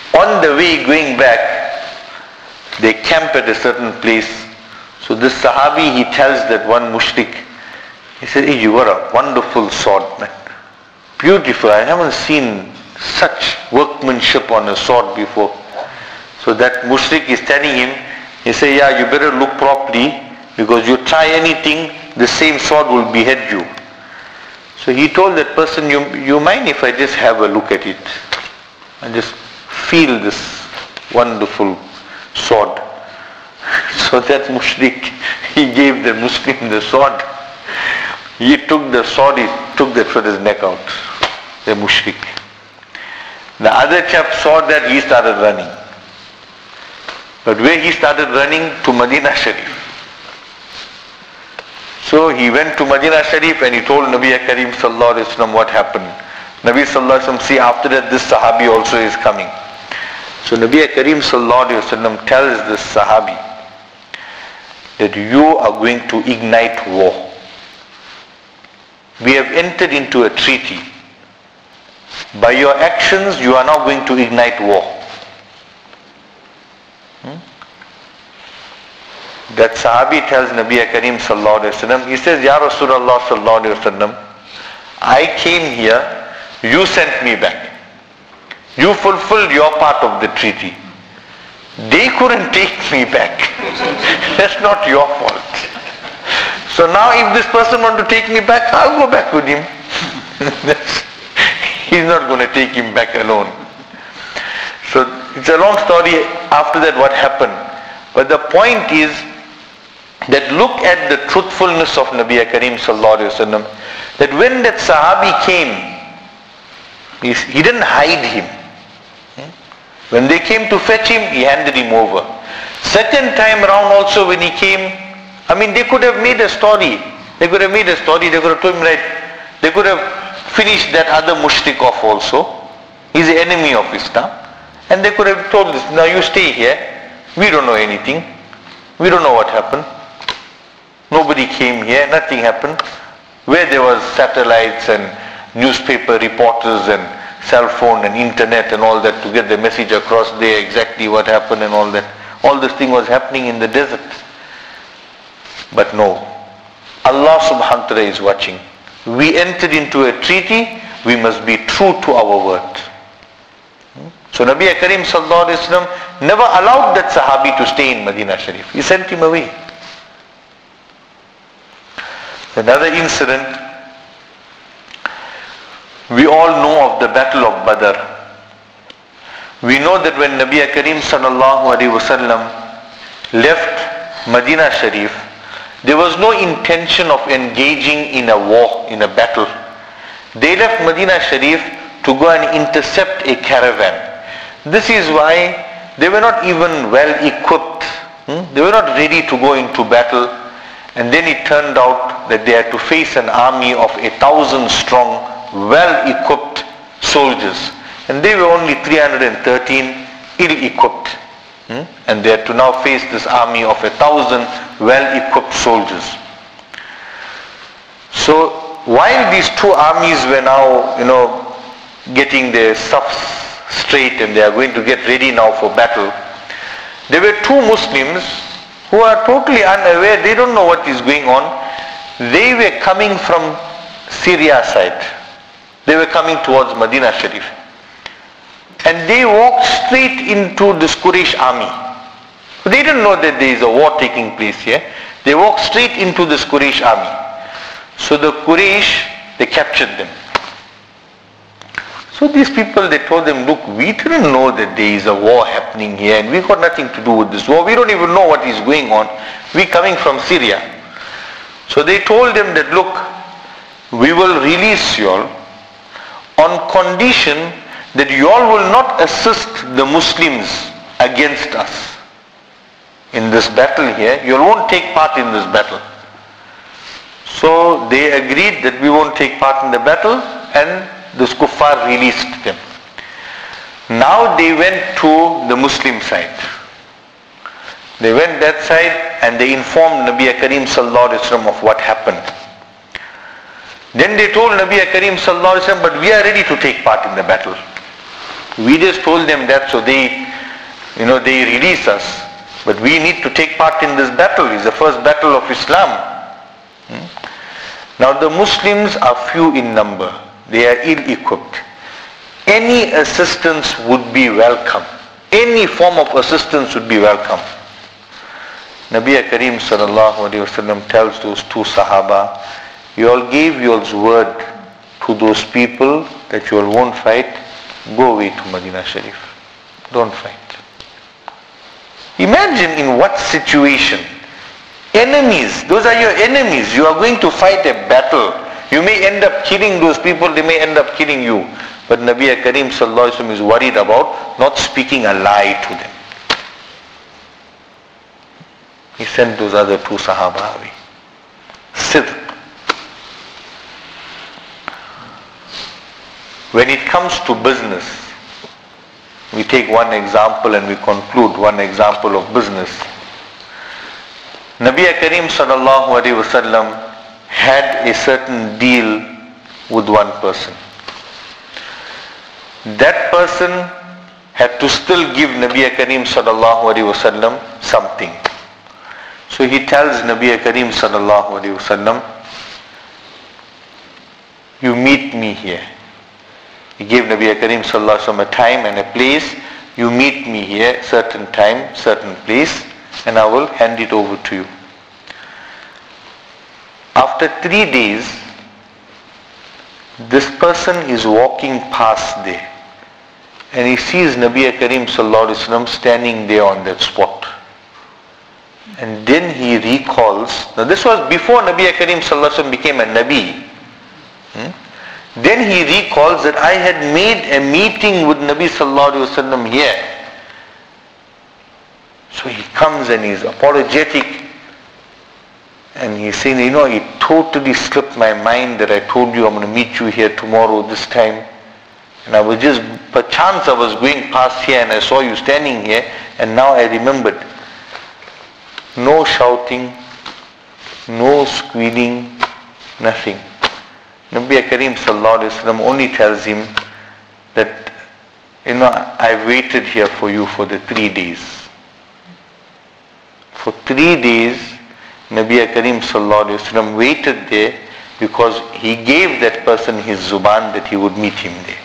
On the way going back, they camp at a certain place. So this Sahabi, he tells that one mushrik, he said, hey, you got a wonderful sword, man. Beautiful. I haven't seen such workmanship on a sword before. So that mushrik is telling him, he said, yeah, you better look properly, because you try anything, the same sword will behead you. So he told that person, you mind if I just have a look at it? And just feel this wonderful sword. So that mushrik, he gave the Muslim the sword. He took the sword, he took that for his neck out, the mushrik. The other chap saw that, he started running. But where he started running? To Medina Sharif. So he went to Medina Sharif and he told Nabi Karim Sallallahu Alaihi Wasallam what happened. Nabi Sallallahu Alaihi Wasallam, see, after that this Sahabi also is coming. So Nabi Karim Sallallahu Alaihi Wasallam tells this Sahabi that you are going to ignite war. We have entered into a treaty. By your actions, you are now going to ignite war. That Sahabi tells Nabi Karim Sallallahu Alaihi Wasallam, he says, Ya Rasulullah Sallallahu Alaihi Wasallam, I came here, you sent me back. You fulfilled your part of the treaty. They couldn't take me back. That's not your fault. So now if this person wants to take me back, I'll go back with him. He's not going to take him back alone. So it's a long story after that what happened. But the point is that look at the truthfulness of Nabi Karim Sallallahu Alaihi Wasallam. That when that Sahabi came, he didn't hide him. When they came to fetch him, he handed him over. Second time around also when he came, they could have made a story. They could have told him, right, they could have finished that other mushrik off also. He's the enemy of Islam. And they could have told this, now you stay here. We don't know anything. We don't know what happened. Nobody came here, nothing happened. Where there was satellites and newspaper reporters and cell phone and internet and all that to get the message across there, exactly what happened and all that. All this thing was happening in the desert. But no, Allah subhanahu wa ta'ala is watching. We entered into a treaty, we must be true to our word. So Nabi Karim Sallallahu Alaihi Wasallam never allowed that Sahabi to stay in Medina Sharif. He sent him away. Another incident, we all know of the Battle of Badr. We know that when Nabi Karim Sallallahu Alaihi Wasallam left Medina Sharif, there was no intention of engaging in a war, in a battle. They left Medina Sharif to go and intercept a caravan. This is why they were not even well equipped. They were not ready to go into battle. And then it turned out that they had to face an army of 1,000 strong, well-equipped soldiers. And they were only 313 ill-equipped. And they had to now face this army of 1,000 well-equipped soldiers. So while these two armies were now, getting their stuff straight and they are going to get ready now for battle, there were two Muslims who are totally unaware, they don't know what is going on. They were coming from Syria side. They were coming towards Medina Sharif. And they walked straight into this Quraysh army. They didn't know that there is a war taking place here. They walked straight into this Quraysh army. So the Quraysh, they captured them. So these people, they told them, look, we didn't know that there is a war happening here and we got nothing to do with this war. We don't even know what is going on. We're coming from Syria. So they told them that, look, we will release you all on condition that you all will not assist the Muslims against us in this battle here. You all won't take part in this battle. So they agreed that we won't take part in the battle, and this kuffar released them. Now they went to the Muslim side. They went that side and they informed Nabi Karim Sallallahu Alaihi Wasallam of what happened. Then they told Nabi Karim Sallallahu Alaihi Wasallam, but we are ready to take part in the battle. We just told them that so they release us. But we need to take part in this battle. It's the first battle of Islam. Now the Muslims are few in number. They are ill-equipped. Any assistance would be welcome. Any form of assistance would be welcome. Nabi Kareem sallallahu alayhi wasallam tells those two Sahaba, you all gave yours word to those people that you all won't fight. Go away to Medina Sharif. Don't fight. Imagine in what situation. Enemies, those are your enemies. You are going to fight a battle. You may end up killing those people, they may end up killing you. But Nabi Kareem sallallahu alaihi wasallam is worried about not speaking a lie to them. He sent those other two Sahaba away. Sidq. When it comes to business, we take one example and we conclude one example of business. Nabi Kareem sallallahu alaihi wasallam had a certain deal with one person. That person had to still give Nabi Kareem sallallahu alaihi wasallam something. So he tells Nabi Kareem sallallahu alaihi wasallam, you meet me here. He gave Nabi Kareem sallallahu alaihi wasallam a time and a place. You meet me here, certain time, certain place, and I will hand it over to you. After 3 days, this person is walking past there, and he sees Nabi Kareem sallallahu alaihi wasallam standing there on that spot. And then he recalls, now this was before Nabi Kareem sallallahu alaihi wasallam became a Nabi. Then he recalls that I had made a meeting with Nabi sallallahu alaihi wasallam here. So he comes and he's apologetic. And he's saying, it totally slipped my mind that I told you I'm going to meet you here tomorrow this time. And I was just, perchance I was going past here and I saw you standing here, and now I remembered. No shouting, no squealing, nothing. Nabi Kareem sallallahu alaihi wasallam only tells him that, I waited here for you for the 3 days. For 3 days, Nabi Kareem sallallahu alaihi wasallam waited there because he gave that person his zuban that he would meet him there.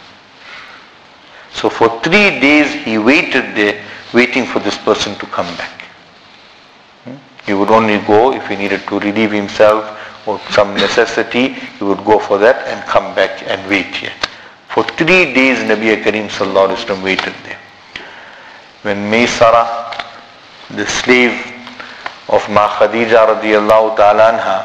So for 3 days he waited there, waiting for this person to come back. He would only go if he needed to relieve himself or some necessity, he would go for that and come back and wait here. For 3 days Nabi Kareem sallallahu alaihi wasallam waited there. When Maysara, the slave of Ma Khadija radiyallahu ta'ala anha,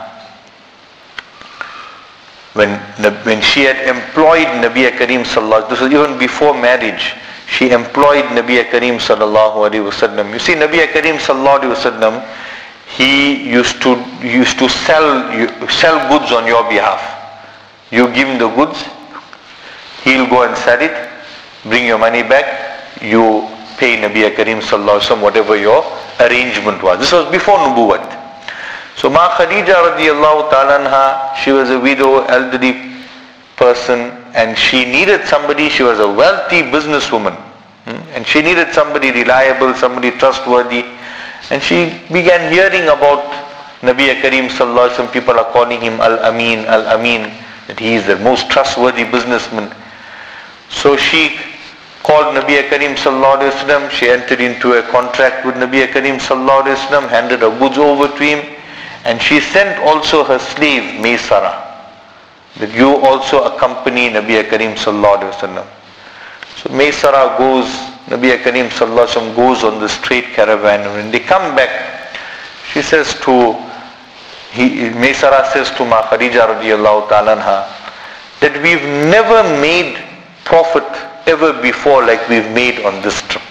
when she had employed Nabi Kareem sallallahu alaihi wasallam, this was even before marriage, she employed Nabi Kareem sallallahu alaihi wasallam. You see, Nabi Kareem sallallahu alaihi wasallam, he used to sell goods on your behalf. You give him the goods, he'll go and sell it, bring your money back, you pay Nabi Kareem sallallahu alaihi wasallam whatever your arrangement was. This was before Nubuwwat. So Ma Khadija radiyallahu ta'ala anha, she was a widow, elderly person, and she needed somebody. She was a wealthy businesswoman, and she needed somebody reliable, somebody trustworthy. And she began hearing about Nabi Kareem sallallahu alaihi wasallam. People are calling him Al-Amin, Al-Amin, that he is the most trustworthy businessman. So she called Nabi Kareem sallallahu alaihi wasallam. She entered into a contract with Nabi Kareem sallallahu alaihi wasallam, handed her goods over to him, and she sent also her slave Maysara, that you also accompany Nabi Kareem sallallahu alaihi wasallam. So Maysara goes, Nabi Kareem sallallahu alaihi wasallam goes on this trade caravan, and when they come back, she says Maysara says to Ma Khadija radiyallahu ta'ala anha, that we've never made profit ever before like we've made on this trip.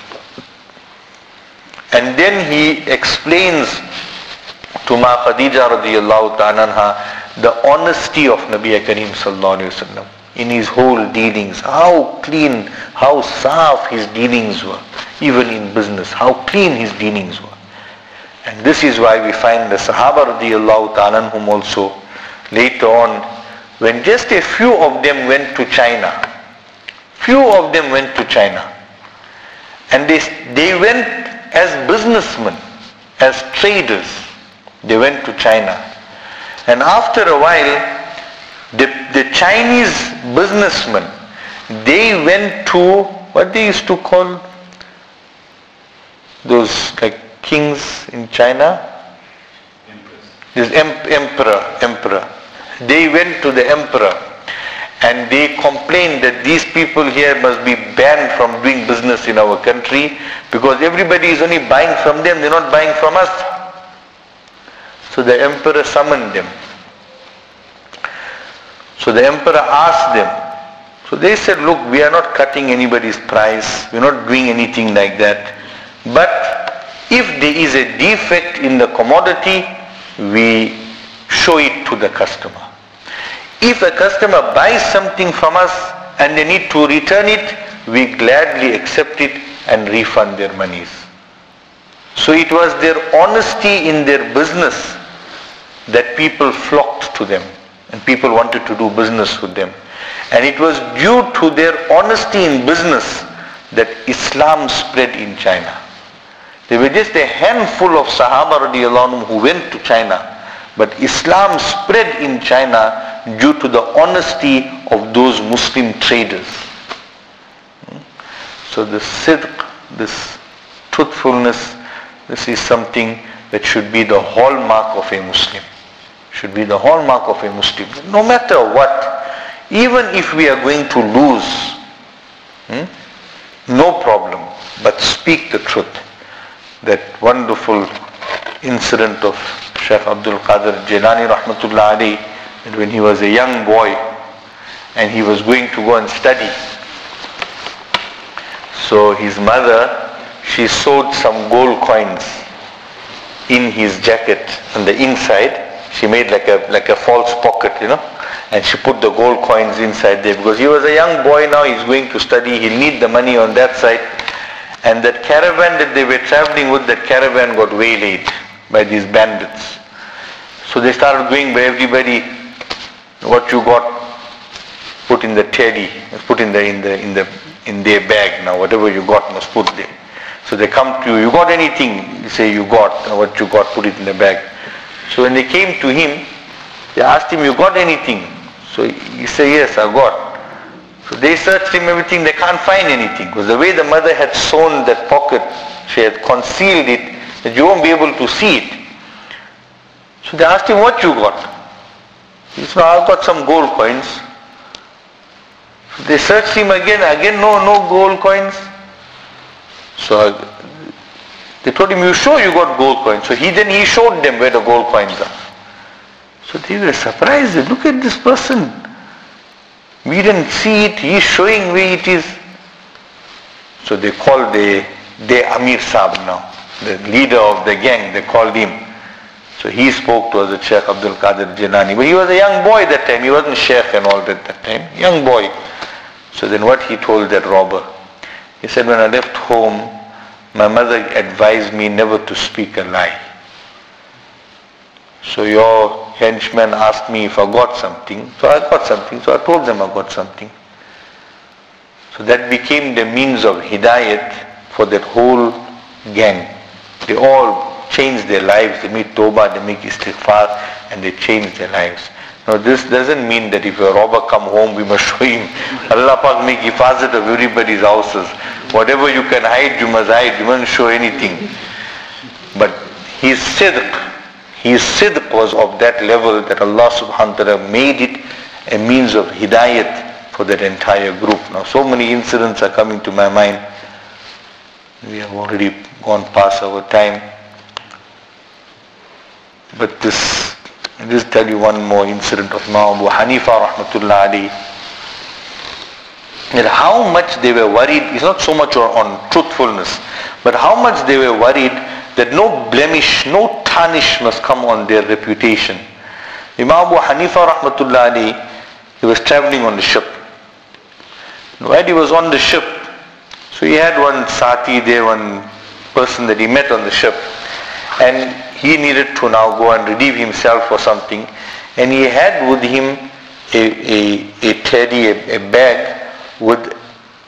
And then he explains to Ma Khadija radiyallahu ta'ala anha the honesty of Nabi Kareem sallallahu alaihi wasallam in his whole dealings, how clean, how saf his dealings were, even in business, how clean his dealings were. And this is why we find the Sahaba radiyallahu ta'ala anhum also later on, when just a few of them went to China, Few of them went to China. And they went as businessmen, as traders. They went to China. And after a while, the Chinese businessmen, they went to, what they used to call those like kings in China? This emperor. They went to the emperor and they complained that these people here must be banned from doing business in our country because everybody is only buying from them, they're not buying from us. So the emperor summoned them. So the emperor asked them. So they said, look, we are not cutting anybody's price, we're not doing anything like that. But if there is a defect in the commodity, we show it to the customer. If a customer buys something from us and they need to return it, we gladly accept it and refund their monies. So it was their honesty in their business that people flocked to them and people wanted to do business with them. And it was due to their honesty in business that Islam spread in China. There were just a handful of Sahaba radiallahu anhum who went to China, but Islam spread in China due to the honesty of those Muslim traders. So the sidq, this truthfulness, this is something that should be the hallmark of a Muslim. Should be the hallmark of a Muslim. No matter what, even if we are going to lose, no problem, but speak the truth. That wonderful incident of Shaykh Abdul Qadir Jilani rahmatullah alayhi, that when he was a young boy and he was going to go and study. So his mother, she sewed some gold coins in his jacket on the inside. She made like a false pocket, and she put the gold coins inside there because he was a young boy now, he's going to study, he'll need the money on that side. And that caravan that they were traveling with, that caravan got waylaid by these bandits. So they started going by everybody, what you got, put in the teddy, put in their bag now, whatever you got must put there. So they come to you got anything? You say you got, what you got, put it in the bag. So when they came to him, they asked him, you got anything? So he said, yes, I got. So they searched him everything, they can't find anything. Because the way the mother had sewn that pocket, she had concealed it, that you won't be able to see it. So they asked him, what you got? He said, I've got some gold coins. So they searched him again, no gold coins. So they told him, you sure you got gold coins? So he showed them where the gold coins are. So they were surprised, look at this person. We didn't see it, he's showing where it is. So they called the Amir Saab now, the leader of the gang, they called him. So he spoke to us, Shaykh Abdul Qadir Jilani. But he was a young boy that time, he wasn't Shaykh and all that time, young boy. So then what he told that robber? He said, when I left home, my mother advised me never to speak a lie. So your henchman asked me if I got something. So I got something. So I told them I got something. So that became the means of hidayat for that whole gang. They all changed their lives. They made tawbah, they make istighfar, and they changed their lives. Now this doesn't mean that if a robber come home, we must show him. Allah Pak make hifazat of everybody's houses. Whatever you can hide, you must hide. You mustn't show anything. But his sidq was of that level that Allah subhanahu wa ta'ala made it a means of hidayat for that entire group. Now so many incidents are coming to my mind. We have already gone past our time. But I'll just tell you one more incident of Imam Abu Hanifa rahmatullah alayhi. That how much they were worried, it's not so much on truthfulness, but how much they were worried that no blemish, no tarnish must come on their reputation. Imam Abu Hanifa rahmatullah alayhi, he was traveling on the ship. While he was on the ship, so he had one sati there, one person that he met on the ship, and he needed to now go and relieve himself or something, and he had with him a teddy, a bag with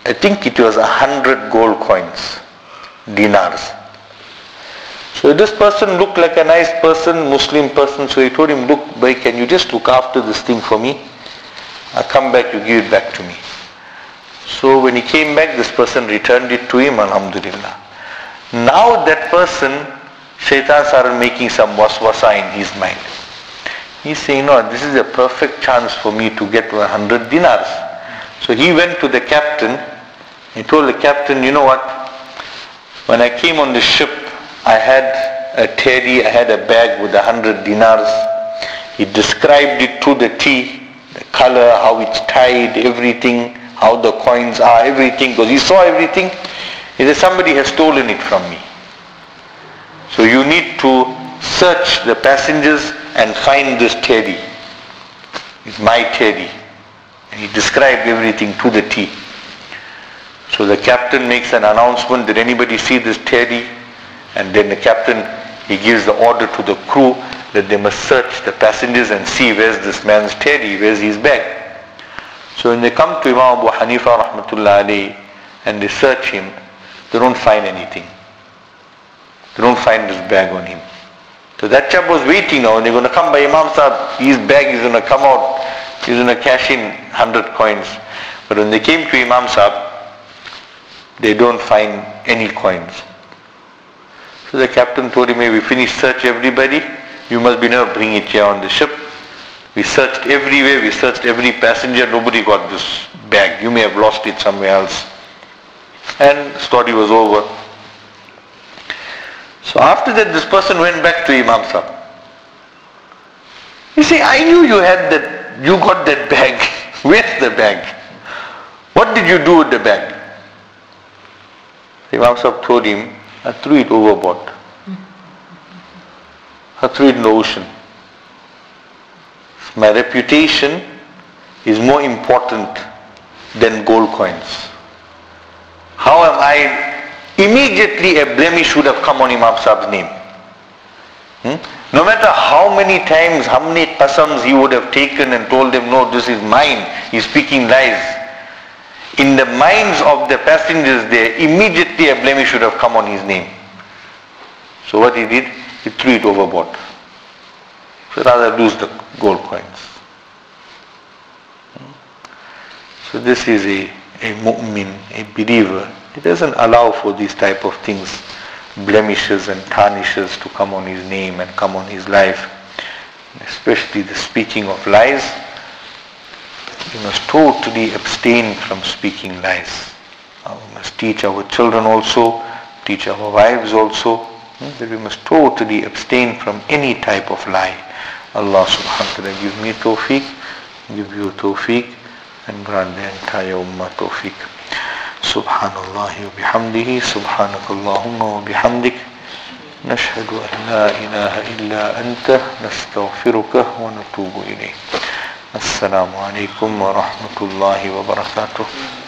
I think it was 100 gold coins, dinars. So this person looked like a nice person, Muslim person, so he told him, look, boy, can you just look after this thing for me? I'll come back, you give it back to me. So when he came back, this person returned it to him, alhamdulillah. Now that person, shaitan started making some waswasa in his mind. He's saying, no, this is a perfect chance for me to get 100 dinars. So he went to the captain. He told the captain, you know what? When I came on the ship, I had a teddy, I had a bag with 100 dinars. He described it to the T, the color, how it's tied, everything, how the coins are, everything, because he saw everything. He said, somebody has stolen it from me. So you need to search the passengers and find this teddy. It's my teddy. And he described everything to the T. So the captain makes an announcement, did anybody see this teddy? And then the captain, he gives the order to the crew that they must search the passengers and see where's this man's teddy, where's his bag. So when they come to Imam Abu Hanifa rahmatullah alayhi and they search him, they don't find anything. They don't find this bag on him. So that chap was waiting now, and they're going to come by Imam Sahib, his bag is going to come out, he's going to cash in 100 coins. But when they came to Imam Sahib, they don't find any coins. So the captain told him, hey, we finished search everybody, you must be now bring it here on the ship. We searched everywhere, we searched every passenger, nobody got this bag. You may have lost it somewhere else. And the story was over. So after that, this person went back to Imam Sahib. He said, I knew you had that, you got that bag. Where's the bag? What did you do with the bag? Imam Sahib told him, I threw it overboard. I threw it in the ocean. My reputation is more important than gold coins. How am I? Immediately a blemish would have come on Imam Sahib's name. No matter how many times, how many qasams he would have taken and told them, no, this is mine, he's speaking lies. In the minds of the passengers there, immediately a blemish would have come on his name. So what he did, he threw it overboard. So rather lose the gold coins. So this is a mu'min, a believer. He doesn't allow for these type of things, blemishes and tarnishes to come on his name and come on his life. Especially the speaking of lies. We must totally abstain from speaking lies. We must teach our children also, teach our wives also, that we must totally abstain from any type of lie. Allah subhanahu wa ta'ala give me tawfiq, give you tawfiq, and grant the entire ummah tawfiq. Subhanallah wa bihamdihi, subhanakallahumma wa bihamdik, nashhadu an la ilaha illa anta, nastaghfiruka wa natubu ilayk. Assalamu alaikum wa rahmatullahi wa barakatuh.